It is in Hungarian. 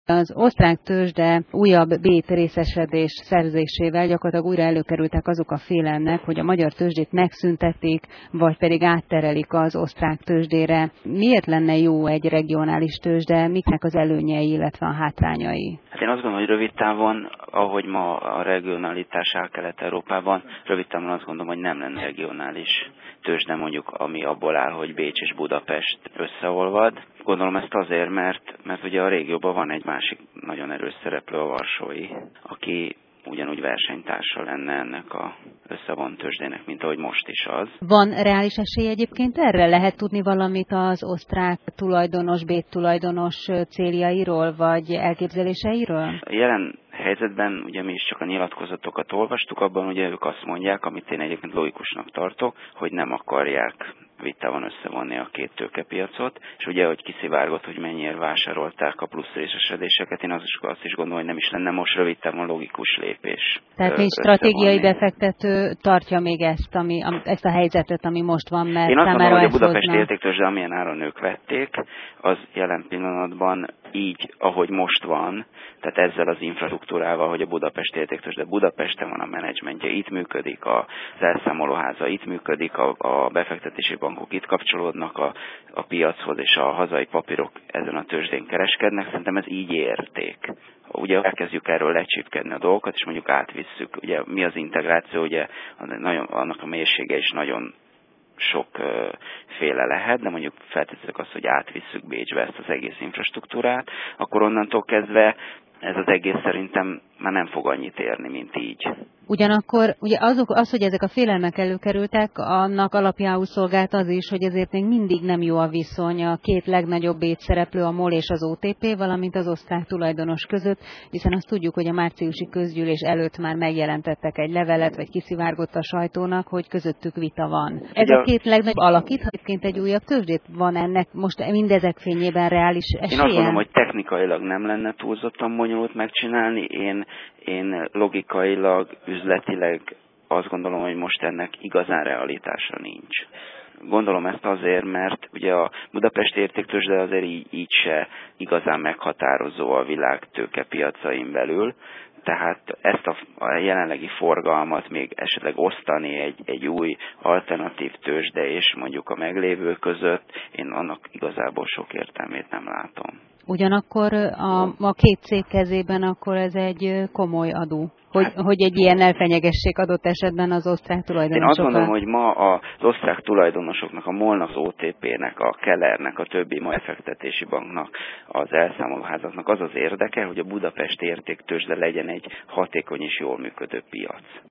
Az osztrák tőzsde újabb részesedés szerzésével gyakorlatilag újra előkerültek azok a félelmek, hogy a magyar tőzsdét megszüntetik, vagy pedig átterelik az osztrák tőzsdére. Miért lenne jó egy regionális tőzsde, miknek az előnyei, illetve a hátrányai? Hát én azt gondolom, hogy rövid távon, ahogy ma a regionalitás áll Kelet-Európában, rövid távon azt gondolom, hogy nem lenne regionális tőzsde mondjuk, ami abból áll, hogy Bécs és Budapest összeolvad. Gondolom ezt azért, mert ugye a régióban van egy másik nagyon erős szereplő, a varsói, aki ugyanúgy versenytársa lenne ennek a összevont tőzsdének, mint ahogy most is az. Van reális esély egyébként erre? Lehet tudni valamit az osztrák tulajdonos, bét tulajdonos céljairól, vagy elképzeléseiről? A jelen helyzetben ugye mi is csak a nyilatkozatokat olvastuk, abban ugye ők azt mondják, amit én egyébként logikusnak tartok, hogy nem akarják vitában összevonni a két tőkepiacot, és ugye, hogy kiszivárgott, hogy mennyire vásárolták a plusz részesedéseket, én azt is gondolom, hogy nem is lenne most rövid távon logikus lépés. Tehát még stratégiai befektető tartja még ezt a helyzetet, ami most van, mert én azt gondolom, hogy a budapesti hozna... értéktőzsde, amilyen áron ők vették, az jelen pillanatban így, ahogy most van, tehát ezzel az infrastruktúrával, hogy a budapesti értéktőzsde Budapesten van a menedzsmentje, itt működik az elszámolóháza, itt működik a befektetési bankok, itt kapcsolódnak a piachoz, és a hazai papírok ezen a tőzsdén kereskednek, szerintem ez így érték. Ugye elkezdjük erről lecsípkedni a dolgokat, és mondjuk átvisszük. Ugye mi az integráció, ugye annak a mélysége is nagyon sokféle lehet, de mondjuk feltesszük azt, hogy átvisszük Bécsbe ezt az egész infrastruktúrát, akkor onnantól kezdve ez az egész szerintem már nem fog annyit érni, mint így. Ugyanakkor ugye hogy ezek a félelmek előkerültek, annak alapjául szolgált az is, hogy ezért még mindig nem jó a viszony a két legnagyobb bétszereplő, a MOL és az OTP, valamint az osztrák tulajdonos között, hiszen azt tudjuk, hogy a márciusi közgyűlés előtt már megjelentettek egy levelet, vagy kiszivárgott a sajtónak, hogy közöttük vita van. Ez a két legnagyobb alakíthat egyébként egy újabb tőzsdét? Van ennek most mindezek fényében reális esélye? Én azt mondom, hogy technikailag nem lenne túlzottan bonyolult megcsinálni. Én logikailag, üzletileg azt gondolom, hogy most ennek igazán realitása nincs. Gondolom ezt azért, mert ugye a budapesti értéktőzsde azért így se igazán meghatározó a világ tőkepiacain belül, tehát ezt a jelenlegi forgalmat még esetleg osztani egy új alternatív tőzsde és mondjuk a meglévő között, én annak igazából sok értelmét nem látom. Ugyanakkor a két cég kezében akkor ez egy komoly adó, hogy egy ilyen elfenyegessék adott esetben az osztrák tulajdonosokat. Én azt gondolom, hogy ma az osztrák tulajdonosoknak, a MOL-nak, az OTP-nek, a Kellernek, a többi befektetési banknak, az elszámolóházaknak az az érdeke, hogy a budapesti értéktőzsde legyen egy hatékony és jól működő piac.